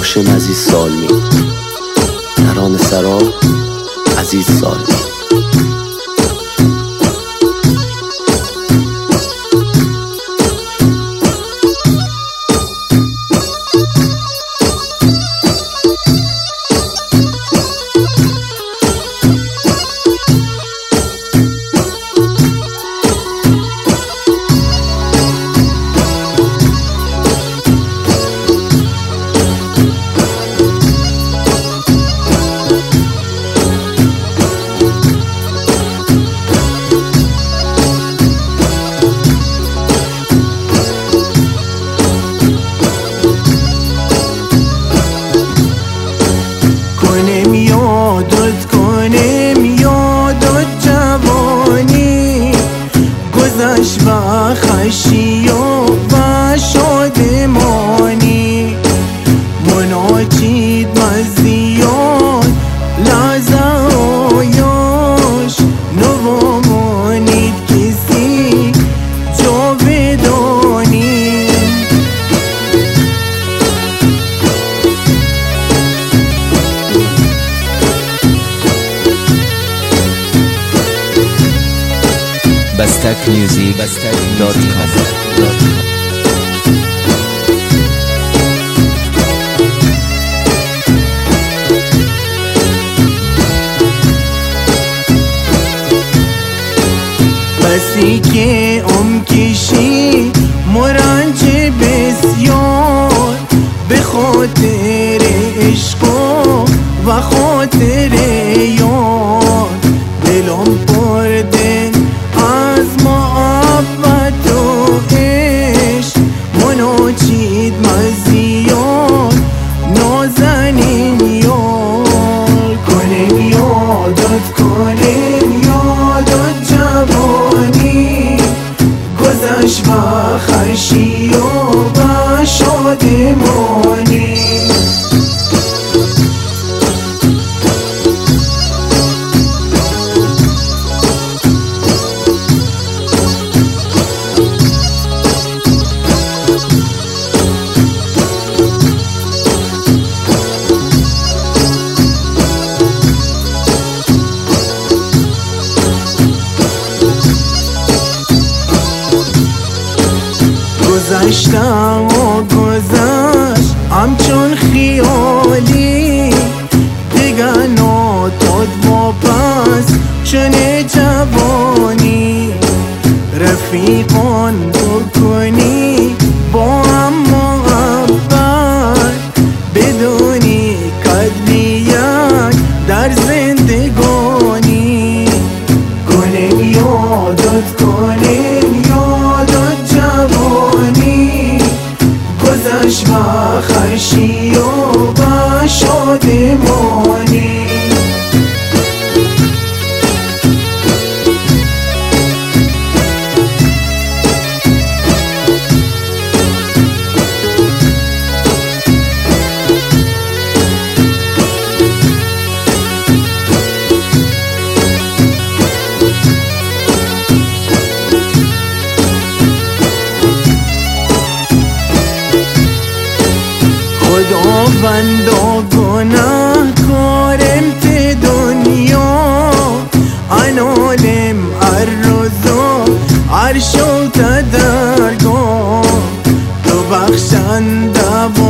هاشم عزیز سالمی، ترانه سرا عزیز سالمی. و خشی و شادمانی مناجید مزیاد لحظه‌هایش نوامانید کسی جاودانی. bastakmusic.com. بسی که کشی مرنج بسیار به خاطر عشق و خاطر یار، دلم برده از محبت و عشق مناجید مزیار نازنین یار. کنیم یادت کنیم یادت جوانی گذشت و خشی و شادمانی. گذشتم و گذشت همچون خیالی دیگر ناتاد واپس چنه جوانی. رفیقان بکنی با هم محبت بدونی قدریت در زندگانی. کنیم یادت کنیم یادت جوانی گذشت و خشی و شادمانی. خداوندا گناهکارم ته دنیا انالم الرزا عرش و درگاه تو بخشنده و